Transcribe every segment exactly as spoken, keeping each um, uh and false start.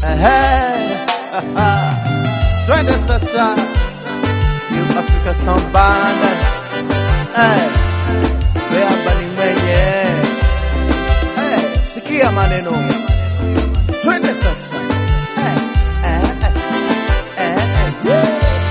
Twende sasa New Africa Sound Band. Eh, Beamba ni mwenye. Eh, sikia maneno. Twende sasa. Eh, eh, eh, eh.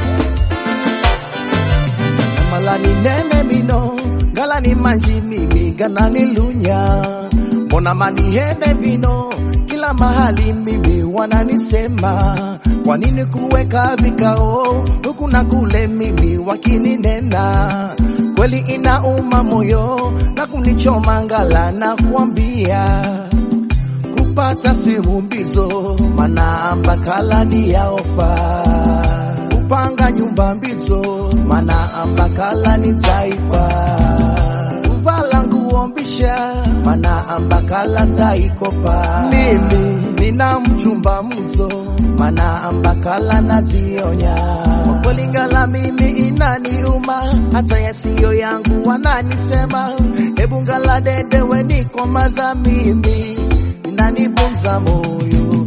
Malani nene mino, galani manji mimi, ganani lunya. Mbona mani hene vino, kila mahali mimi wananisema. Kwa nini kuweka vikao huku na kule mimi wakininena? Kweli inauma moyo na kunichoma ngala na kuambia kupata simu mbizo mana ambakala ni yaofa, kupanga nyumba mbizo mana ambakala ni zaipa, kuvala nguo mbisha mana ambakala zaikopa. Mimi nina mchumba mzo mana ambakala nazionya. Kweli ngala mimi inaniuma, hata yasiyo yangu wananisema. Hebu ngala dedewe niko maza mimi inanibunza moyo.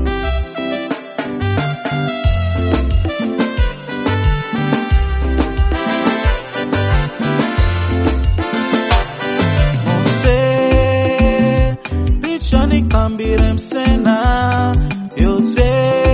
Mose bichani kambire msena yote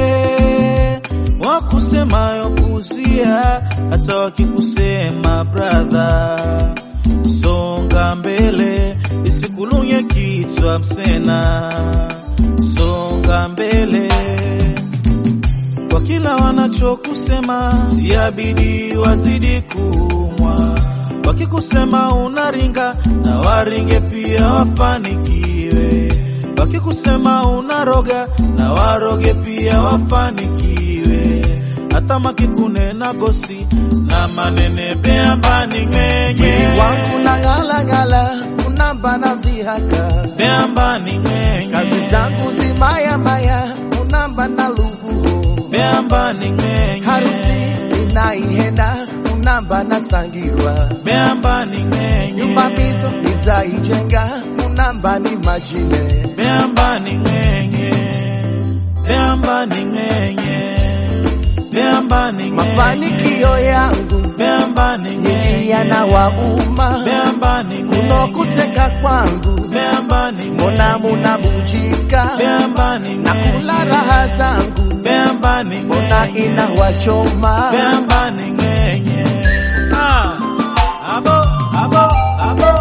wakusema yokuzia, hata wakikusema brother songa mbele isikulunye kichwa msena. Songa mbele kwa kila wanachokusema, siabidi wazidi kumwa. Wakikusema unaringa na waringe pia wafanikiwe, wakikusema unaroga na waroge pia wafanikiwe. Hata makikunena gosi na manene Beamba ni mwenye. Wangu na ngala ngala unamba na zihaka, Beamba ni mwenye. kazi zangu zimaya maya unamba na lugu, Beamba ni mwenye. harusi inaihenda unamba na sangirwa, Beamba ni mwenye. nyumba mito nizaijenga unamba ni majine, Beamba ni mwenye. Beamba ni mwenye. Beamba ni mwenye. mafanikio yangu Beamba ni mwenye. yana wauma, Beamba ni mwenye. kuno kuteka kwangu Beamba ni mwenye. mbona munabujika, Beamba ni na mwenye. kula raha zangu Beamba ni mbona mwenye. inawachoma. Beamba ni mwenye. Ah, abo, abo, abo.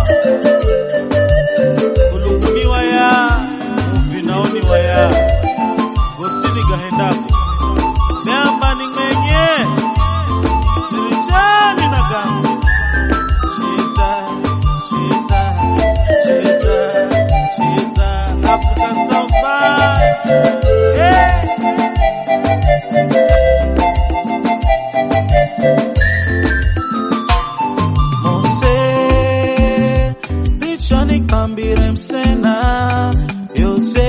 Ulunguni waya, ufinaoni waya, gosini gahendako. Beamba ni mwenye. Nilichani na gamu. Cheza, cheza, cheza, cheza. African Sound Band. Yeah. Mose bichani kambire msena yote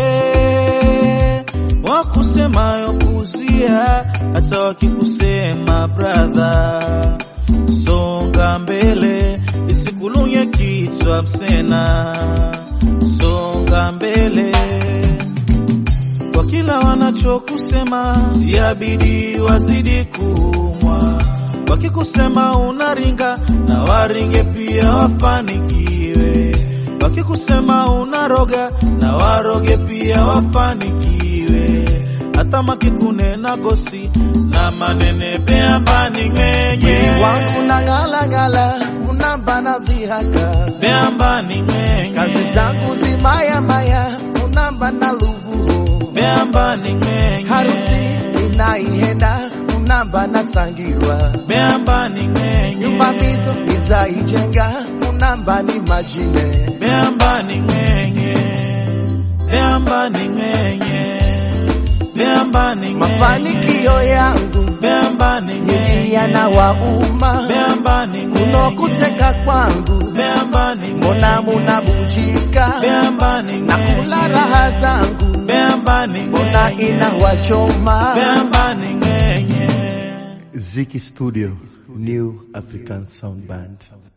wakusema yokuzia, hata wakikusema brother songa mbele isikulunye kichwa msena. Songa mbele kwa kila wanachokusema, siabidi wazidi kumwa. Wakikusema unaringa na waringe pia wafanikiwe, wakikusema unaroga na waroge pia wafanikiwe. Hata makikunena gosi na manene Beamba ni mwenye. Wangu na ngala ngala unamba na zihaka, Beamba ni mwenye. kazi zangu zimaya maya unamba na lugu, Beamba ni mwenye. harusi inaihenda unamba na sangirwa, Beamba ni mwenye. nyumba mito nizaijenga unamba ni majine, Beamba ni mwenye. Beamba ni mwenye. Beamba ni mwenye. mafanikio yangu Beamba ni mwenye. yana wauma, Beamba ni mwenye. kuno kuteka kwangu Beamba ni mbona mwenye. munabujika, Beamba ni na mwenye. kula raha zangu Beamba ni mbona mwenye. inawachoma. Beamba ni mwenye. Ziki Studio, New African Sound Band.